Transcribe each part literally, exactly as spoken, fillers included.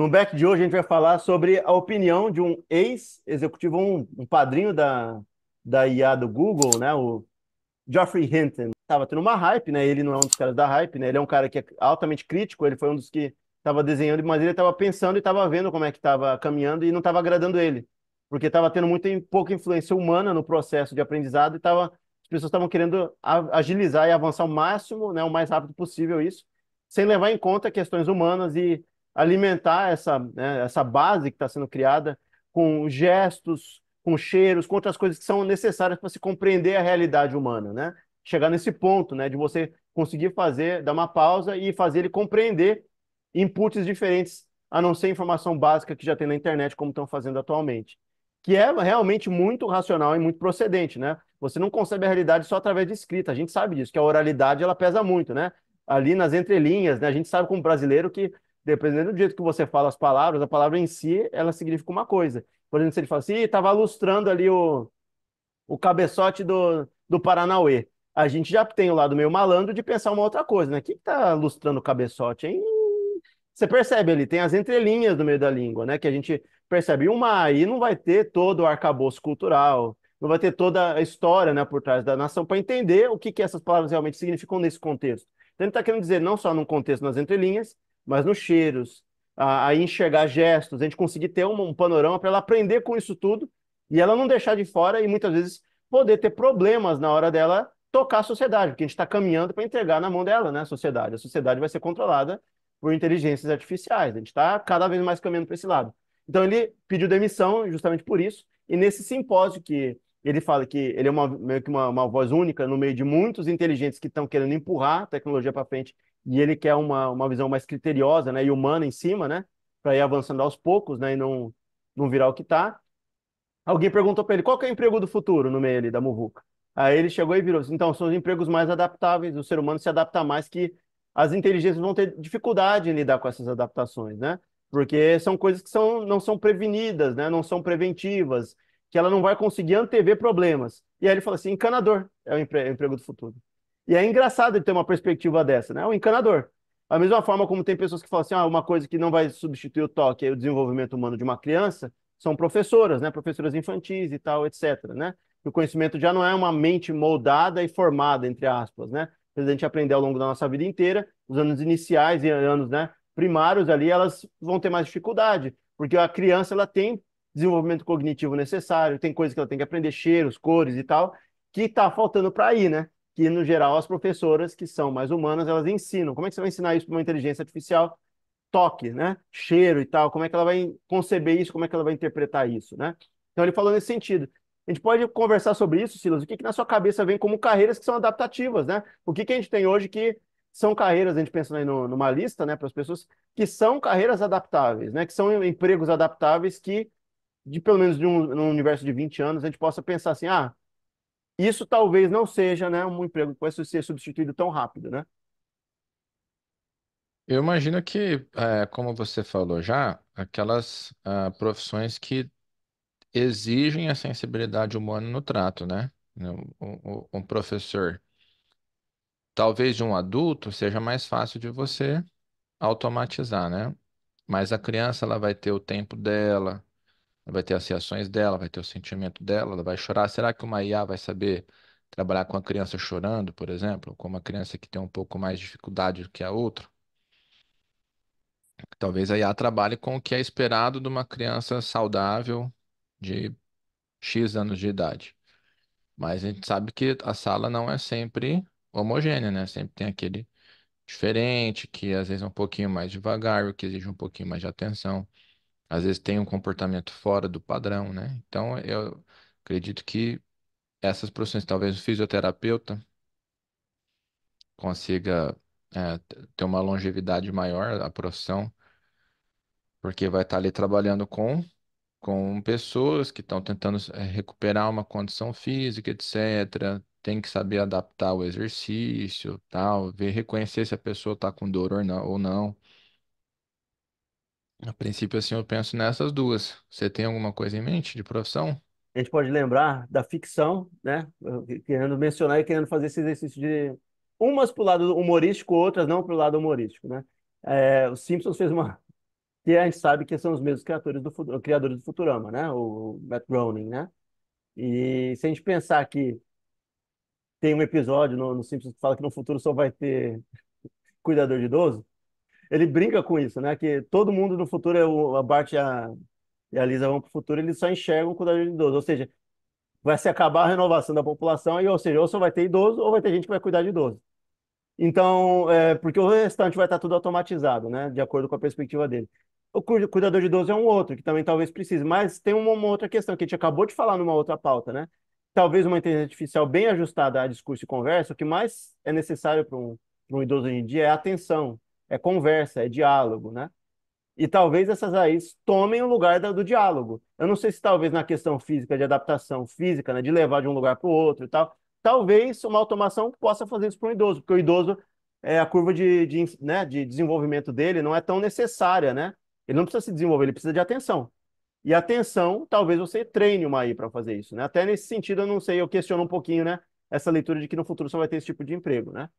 No back de hoje a gente vai falar sobre a opinião de um ex-executivo, um, um padrinho da, da I A do Google, né? O Geoffrey Hinton. Tava tendo uma hype, né? Ele não é um dos caras da hype, né? Ele é um cara que é altamente crítico, ele foi um dos que estava desenhando, mas ele estava pensando e estava vendo como é que estava caminhando e não estava agradando ele, porque estava tendo muita pouca influência humana no processo de aprendizado e tava, as pessoas estavam querendo agilizar e avançar o máximo, né, o mais rápido possível isso, sem levar em conta questões humanas e alimentar essa, né, essa base que está sendo criada com gestos, com cheiros, com outras coisas que são necessárias para se compreender a realidade humana, né? Chegar nesse ponto, né, de você conseguir fazer, dar uma pausa e fazer ele compreender inputs diferentes, a não ser informação básica que já tem na internet, como estão fazendo atualmente. Que é realmente muito racional e muito procedente, né? Você não concebe a realidade só através de escrita. A gente sabe disso, que a oralidade ela pesa muito, né? Ali nas entrelinhas, né? A gente sabe como brasileiro que, dependendo do jeito que você fala as palavras, a palavra em si, ela significa uma coisa. Por exemplo, se ele fala assim, estava lustrando ali o, o cabeçote do, do Paranauê. A gente já tem o lado meio malandro de pensar uma outra coisa, né? O que está lustrando o cabeçote, hein? Você percebe ali, tem as entrelinhas no meio da língua, né? Que a gente percebe. Uma aí não vai ter todo o arcabouço cultural, não vai ter toda a história, né, por trás da nação para entender o que, que essas palavras realmente significam nesse contexto. Então ele está querendo dizer não só no contexto nas entrelinhas, mas nos cheiros, a, a enxergar gestos, a gente conseguir ter um, um panorama para ela aprender com isso tudo e ela não deixar de fora e muitas vezes poder ter problemas na hora dela tocar a sociedade, porque a gente está caminhando para entregar na mão dela, né, a sociedade. A sociedade vai ser controlada por inteligências artificiais. A gente está cada vez mais caminhando para esse lado. Então ele pediu demissão justamente por isso. E nesse simpósio que ele fala que ele é uma, meio que uma, uma voz única no meio de muitos inteligentes que estão querendo empurrar a tecnologia para frente e ele quer uma, uma visão mais criteriosa, né, e humana em cima, né, para ir avançando aos poucos, né, e não, não virar o que está. Alguém perguntou para ele qual que é o emprego do futuro no meio ali da muvuca. Aí ele chegou e virou assim, então são os empregos mais adaptáveis, o ser humano se adapta mais que as inteligências vão ter dificuldade em lidar com essas adaptações, né? Porque são coisas que são, não são prevenidas, né? Não são preventivas, que ela não vai conseguir antever problemas. E aí ele falou assim, encanador é o, empre é o emprego do futuro. E é engraçado ele ter uma perspectiva dessa, né? O encanador. Da mesma forma como tem pessoas que falam assim, ah, uma coisa que não vai substituir o toque, é o desenvolvimento humano de uma criança, são professoras, né? Professoras infantis e tal, etcétera, né? O conhecimento já não é uma mente moldada e formada, entre aspas, né? A gente aprender ao longo da nossa vida inteira, os anos iniciais e anos, né, primários ali, elas vão ter mais dificuldade, porque a criança ela tem desenvolvimento cognitivo necessário, tem coisas que ela tem que aprender, cheiros, cores e tal, que está faltando para aí, né? Que, no geral, as professoras que são mais humanas, elas ensinam. Como é que você vai ensinar isso para uma inteligência artificial? Toque, né? Cheiro e tal, como é que ela vai conceber isso, como é que ela vai interpretar isso, né? Então ele falou nesse sentido. A gente pode conversar sobre isso, Silas, o que que na sua cabeça vem como carreiras que são adaptativas, né? O que que a gente tem hoje que são carreiras, a gente pensando aí no, numa lista, né, para as pessoas, que são carreiras adaptáveis, né? Que são empregos adaptáveis que, de pelo menos de um, num universo de vinte anos, a gente possa pensar assim, ah, isso talvez não seja, né, um emprego que vai ser substituído tão rápido, né? Eu imagino que, é, como você falou já, aquelas ah, profissões que exigem a sensibilidade humana no trato, né? Um, um- um professor, talvez de um adulto, seja mais fácil de você automatizar, né? Mas a criança, ela vai ter o tempo dela, ela vai ter as reações dela, vai ter o sentimento dela, ela vai chorar. Será que uma I A vai saber trabalhar com a criança chorando, por exemplo? Com uma criança que tem um pouco mais de dificuldade do que a outra? Talvez a I A trabalhe com o que é esperado de uma criança saudável de X anos de idade. Mas a gente sabe que a sala não é sempre homogênea, né? Sempre tem aquele diferente, que às vezes é um pouquinho mais devagar, que exige um pouquinho mais de atenção. Às vezes tem um comportamento fora do padrão, né? Então eu acredito que essas profissões, talvez o fisioterapeuta consiga é, t- ter uma longevidade maior, a profissão, porque vai estar ali trabalhando com com pessoas que estão tentando eh, recuperar uma condição física, etcétera. Tem que saber adaptar o exercício, tal, ver, reconhecer se a pessoa está com dor ou não, ou não. A princípio, assim, eu penso nessas duas. Você tem alguma coisa em mente de profissão? A gente pode lembrar da ficção, né? Querendo mencionar e querendo fazer esse exercício de umas para o lado humorístico, outras não para o lado humorístico, né? É, o Simpsons fez uma. que a gente sabe que são os mesmos criadores do, Fu- criadores do Futurama, né? O Matt Groening, né? E se a gente pensar que tem um episódio no, no Simpsons que fala que no futuro só vai ter cuidador de idoso, ele brinca com isso, né? Que todo mundo no futuro, é o- a Bart e a, e a Lisa vão para o futuro, eles só enxergam o cuidador de idoso. Ou seja, vai se acabar a renovação da população, e, ou seja, ou só vai ter idoso, ou vai ter gente que vai cuidar de idoso. Então, é, porque o restante vai estar tudo automatizado, né? De acordo com a perspectiva dele. O cu- cuidador de idoso é um outro, que também talvez precise, mas tem uma, uma outra questão que a gente acabou de falar numa outra pauta, né? Talvez uma inteligência artificial bem ajustada a discurso e conversa, o que mais é necessário para um, para um idoso hoje em dia é atenção, é conversa, é diálogo, né? E talvez essas A Is tomem o lugar da- do diálogo. Eu não sei se talvez na questão física, de adaptação física, né, de levar de um lugar para o outro e tal, talvez uma automação possa fazer isso para um idoso, porque o idoso, é, a curva de, de, né, de desenvolvimento dele não é tão necessária, né? Ele não precisa se desenvolver, ele precisa de atenção. E atenção, talvez você treine uma A I para fazer isso, né? Até nesse sentido, eu não sei, eu questiono um pouquinho, né, essa leitura de que no futuro só vai ter esse tipo de emprego, né?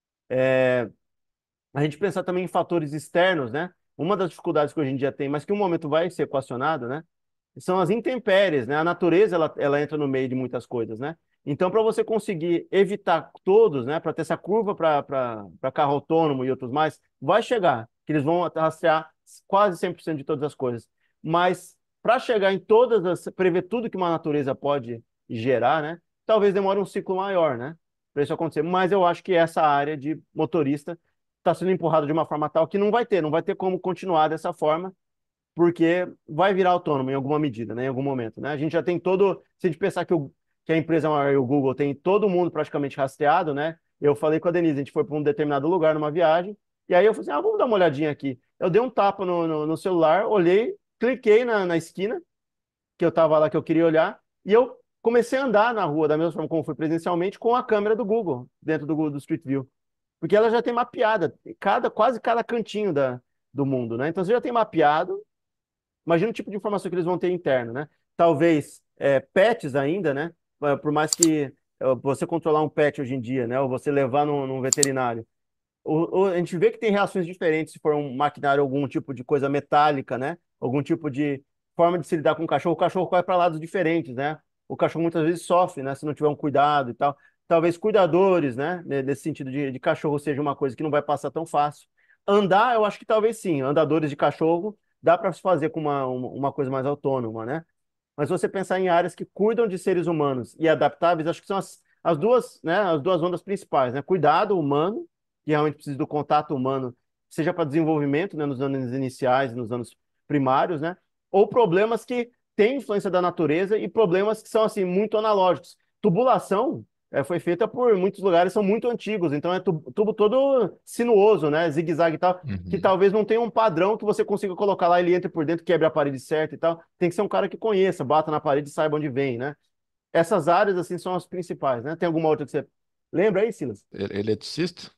A gente pensar também em fatores externos, né? Uma das dificuldades que hoje em dia tem, mas que um momento vai ser equacionado, né? São as intempéries, né? A natureza, ela, ela entra no meio de muitas coisas, né? Então, para você conseguir evitar todos, né? Para ter essa curva para carro autônomo e outros mais, vai chegar, que eles vão rastrear quase cem por cento de todas as coisas. Mas para chegar em todas as, prever tudo que uma natureza pode gerar, né? Talvez demore um ciclo maior, né? Para isso acontecer. Mas eu acho que essa área de motorista está sendo empurrada de uma forma tal que não vai ter, não vai ter como continuar dessa forma, porque vai virar autônomo em alguma medida, né, em algum momento, né? A gente já tem todo, se a gente pensar que, o, que a empresa maior, o Google, tem todo mundo praticamente rastreado, né? Eu falei com a Denise, a gente foi para um determinado lugar numa viagem, e aí eu falei assim, ah, vamos dar uma olhadinha aqui. Eu dei um tapa no, no, no celular, olhei, cliquei na, na esquina, que eu estava lá, que eu queria olhar, e eu comecei a andar na rua, da mesma forma como fui presencialmente, com a câmera do Google, dentro do, Google- do Street View. Porque ela já tem mapeada cada, quase cada cantinho da, do mundo, né? Então você já tem mapeado, imagina o tipo de informação que eles vão ter interno, né? Talvez é, pets ainda, né? Eh, Por mais que eh, você controlar um pet hoje em dia, né? Ou você levar num, num veterinário, o, o- a gente vê que tem reações diferentes se for um maquinário, algum tipo de coisa metálica, né? Algum tipo de forma de se lidar com o cachorro. O cachorro vai para lados diferentes, né? O cachorro muitas vezes sofre, né? Se não tiver um cuidado e tal. Talvez cuidadores, né? ne- Nesse sentido de, de cachorro seja uma coisa que não vai passar tão fácil. Andar, eu acho que talvez sim. Andadores de cachorro dá para se fazer com uma, uma uma coisa mais autônoma, né? Mas se você pensar em áreas que cuidam de seres humanos e adaptáveis, acho que são as, as duas, né, as duas ondas principais, né? Cuidado humano, que realmente precisa do contato humano, seja para desenvolvimento, né, nos anos iniciais, nos anos primários, né? Ou problemas que têm influência da natureza e problemas que são assim muito analógicos. Tubulação é, foi feita por muitos lugares, são muito antigos, então é tubo, tubo todo sinuoso, né? Zigue-zague e tal, que Uhum. talvez não tenha um padrão que você consiga colocar lá, ele entre por dentro, quebre a parede certa e tal. Tem que ser um cara que conheça, bata na parede e saiba onde vem, né? Essas áreas, assim, são as principais, né? Tem alguma outra que você lembra aí, Silas? E- Eletricista?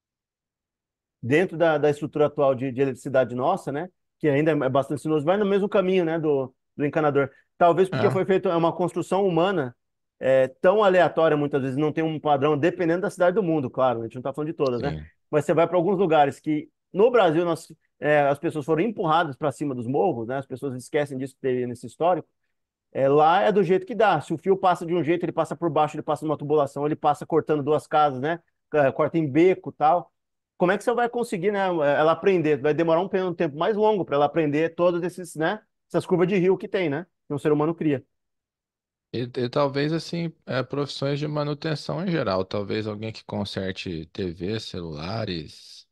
Dentro da, da estrutura atual de, de eletricidade nossa, né? Que ainda é bastante sinuoso, vai no mesmo caminho, né? Do, do encanador. Talvez porque É, foi feita é uma construção humana é, tão aleatória, muitas vezes, não tem um padrão, dependendo da cidade do mundo, claro, a gente não está falando de todas, né? sim. Mas você vai para alguns lugares que, no Brasil, nós, é, as pessoas foram empurradas para cima dos morros, né? As pessoas esquecem disso que teve nesse histórico. É, lá é do jeito que dá. Se o fio passa de um jeito, ele passa por baixo, ele passa numa tubulação, ele passa cortando duas casas, né? É, corta em beco e tal. Como é que você vai conseguir, né? Ela aprender? Vai demorar um pe- um tempo mais longo para ela aprender todos esses, né? Essas curvas de rio que tem, né? Que um ser humano cria. E, e talvez assim, é, profissões de manutenção em geral. Talvez alguém que conserte T V, celulares,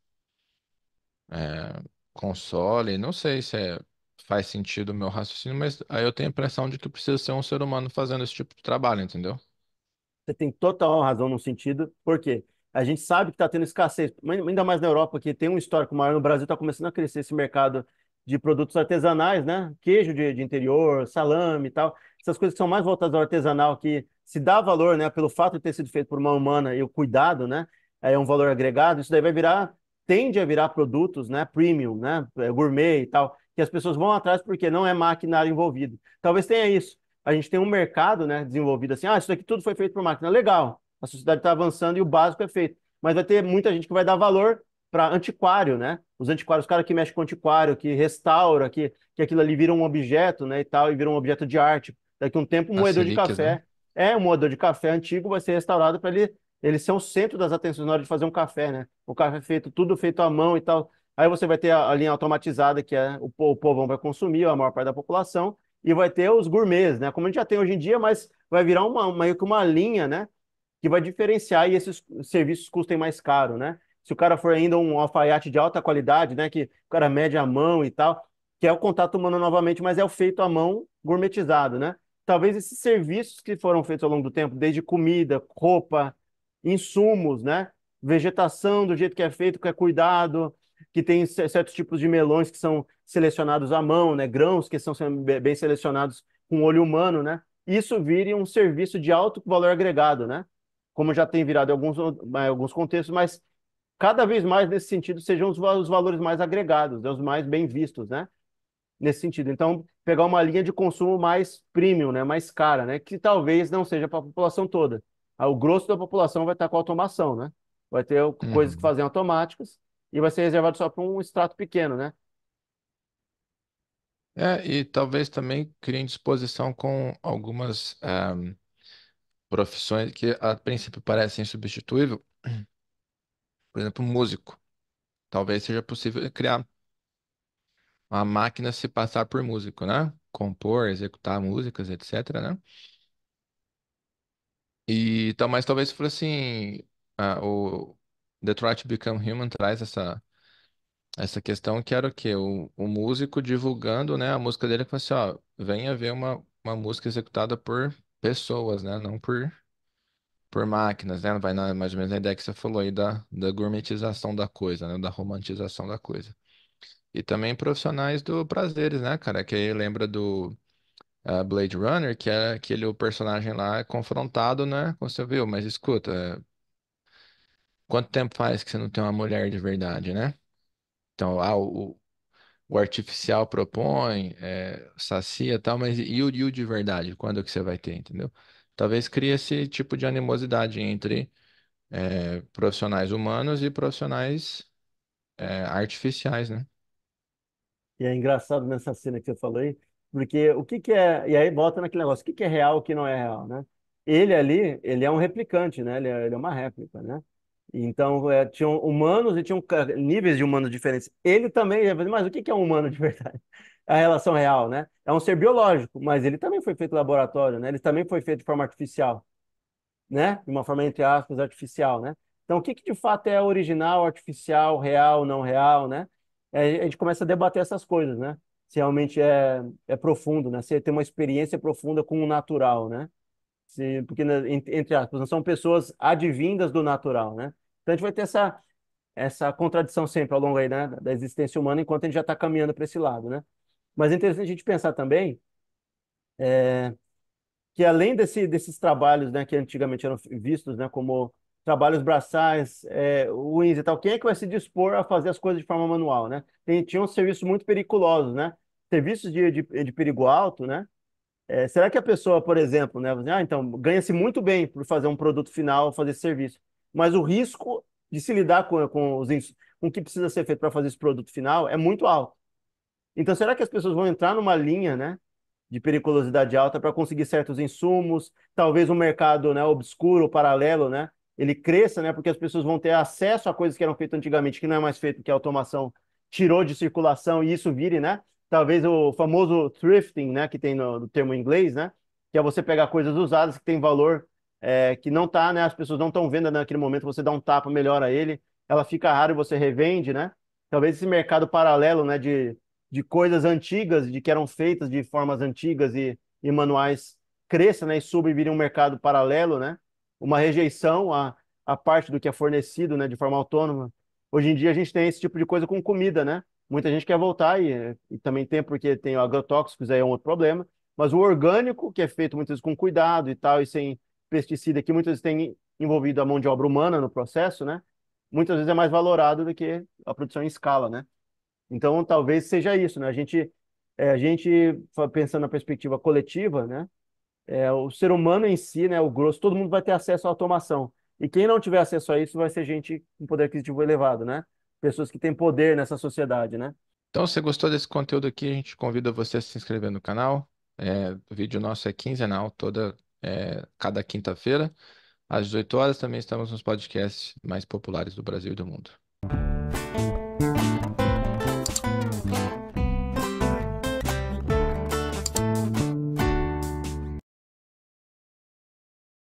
é, console. Não sei se é- faz sentido o meu raciocínio, mas aí eu tenho a impressão de que precisa ser um ser humano fazendo esse tipo de trabalho, entendeu? Você tem total razão no sentido, porque a gente sabe que está tendo escassez, mas ainda mais na Europa, que tem um histórico maior. No Brasil está começando a crescer esse mercado de produtos artesanais, né? Queijo de, de interior, salame e tal. Essas coisas que são mais voltadas ao artesanal, que se dá valor, né? Pelo fato de ter sido feito por uma humana e o cuidado, né? É um valor agregado. Isso daí vai virar, tende a virar produtos, né? Premium, né? é, Gourmet e tal, que as pessoas vão atrás porque não é maquinário envolvido. Talvez tenha isso, a gente tem um mercado, né, desenvolvido assim, ah, isso aqui tudo foi feito por máquina. Legal, a sociedade está avançando e o básico é feito. Mas vai ter muita gente que vai dar valor para antiquário, né? Os antiquários, os caras que mexem com antiquário, que restaura, que, que aquilo ali vira um objeto, né, e tal, e vira um objeto de arte. Daqui a um tempo, um As moedor de relíquias, né? café, é um moedor de café antigo, vai ser restaurado para ele, ele ser o centro das atenções na hora de fazer um café, né? O café feito, tudo feito à mão e tal. Aí você vai ter a, a linha automatizada, que é o, po- o povão vai consumir, a maior parte da população, e vai ter os gourmets, né? Como a gente já tem hoje em dia, mas vai virar uma, uma- meio que uma linha, né? Que vai diferenciar e esses serviços custem mais caro, né? Se o cara for ainda um alfaiate de alta qualidade, né? Que o cara mede a mão e tal, que é o contato humano novamente, mas é o feito à mão gourmetizado, né? Talvez esses serviços que foram feitos ao longo do tempo, desde comida, roupa, insumos, né? Vegetação do jeito que é feito, que é cuidado, que tem certos tipos de melões que são selecionados à mão, né? Grãos que são bem selecionados com olho humano, né? Isso vire um serviço de alto valor agregado, né? Como já tem virado em alguns, em alguns contextos, mas cada vez mais nesse sentido sejam os, os valores mais agregados, né? Os mais bem vistos, né? Nesse sentido. Então, pegar uma linha de consumo mais premium, né? Mais cara, né? Que talvez não seja para a população toda. Ah, o grosso da população vai estar com automação, né? Vai ter coisas que Uhum. fazem automáticas e vai ser reservado só para um extrato pequeno, né? É, e talvez também criem disposição com algumas ah, profissões que a princípio parecem insubstituíveis, por exemplo, músico. Talvez seja possível criar uma máquina se passar por músico, né? Compor, executar músicas, etc, né? E então, mas talvez se fosse assim, ah, o Detroit Become Human traz essa essa questão que era o quê? O, o músico divulgando, né, a música dele, que fala assim, ó, venha ver uma, uma música executada por pessoas, né, não por por máquinas, né? Vai na, mais ou menos na ideia que você falou aí da, da gourmetização da coisa, né? Da romantização da coisa. E também profissionais do prazeres, né, cara? Que aí lembra do ah, Blade Runner, que é aquele o personagem lá é confrontado, né? Como você viu, mas escuta, é, quanto tempo faz que você não tem uma mulher de verdade, né? Então, ah, o, o artificial propõe, é, sacia e tal, mas e o, e o de verdade? Quando que você vai ter, entendeu? Talvez crie esse tipo de animosidade entre é, profissionais humanos e profissionais é, artificiais, né? E é engraçado nessa cena que você falou aí, porque o que que é. E aí volta naquele negócio: o que que é real, o que não é real, né? Ele ali, ele é um replicante, né? Ele é, ele é uma réplica, né? Então, é, tinham humanos e tinham ca- níveis de humanos diferentes. Ele também, mas o que que é um humano de verdade? A relação real, né? É um ser biológico, mas ele também foi feito em laboratório, né? Ele também foi feito de forma artificial, né? De uma forma, entre aspas, artificial, né? Então, o que que de fato é original, artificial, real, não real, né? É, a gente começa a debater essas coisas, né? Se realmente é, é profundo, né? Se tem uma experiência profunda com o natural, né? Se, porque, né, en- entre aspas, não são pessoas advindas do natural, né? Então, a gente vai ter essa, essa contradição sempre ao longo aí, né? Da existência humana, enquanto a gente já está caminhando para esse lado, né? Mas é interessante a gente pensar também que além desse, desses trabalhos, né, que antigamente eram vistos, né, como trabalhos braçais, é, ruins e tal, quem é que vai se dispor a fazer as coisas de forma manual, né? Tem, tinha uns serviços muito periculosos, né? Serviços de, de, de perigo alto, né? É, será que a pessoa, por exemplo, né, ah, então ganha-se muito bem por fazer um produto final, fazer esse serviço, mas o risco de se lidar com, com, os, ins- com o que precisa ser feito para fazer esse produto final é muito alto. Então, será que as pessoas vão entrar numa linha, né, de periculosidade alta para conseguir certos insumos, talvez um mercado, né, obscuro, paralelo, né, ele cresça, né, porque as pessoas vão ter acesso a coisas que eram feitas antigamente, que não é mais feito, que a automação tirou de circulação e isso vire, né, talvez o famoso thrifting, né, que tem no, no termo em inglês, né, que é você pegar coisas usadas que têm valor, é, que não tá, né, as pessoas não estão vendo naquele momento, você dá um tapa, melhora ele, ela fica rara e você revende, né, talvez esse mercado paralelo, né, de de coisas antigas, de que eram feitas de formas antigas e, e manuais cresça, né, e suba e vire um mercado paralelo, né? Uma rejeição à, à parte do que é fornecido, né, de forma autônoma. Hoje em dia a gente tem esse tipo de coisa com comida, né? Muita gente quer voltar e, e também tem porque tem agrotóxicos, aí é um outro problema, mas o orgânico, que é feito muitas vezes com cuidado e tal, e sem pesticida, que muitas vezes tem envolvido a mão de obra humana no processo, né? Muitas vezes é mais valorado do que a produção em escala, né? Então, talvez seja isso, né? A gente, é, a gente fa- pensando na perspectiva coletiva, né? É, o ser humano em si, né? O grosso, todo mundo vai ter acesso à automação. E quem não tiver acesso a isso vai ser gente com poder aquisitivo elevado, né? pessoas que têm poder nessa sociedade, né? Então, se você gostou desse conteúdo aqui, a gente convida você a se inscrever no canal. É, o vídeo nosso é quinzenal, toda, é, cada quinta-feira, às dezoito horas. Também estamos nos podcasts mais populares do Brasil e do mundo.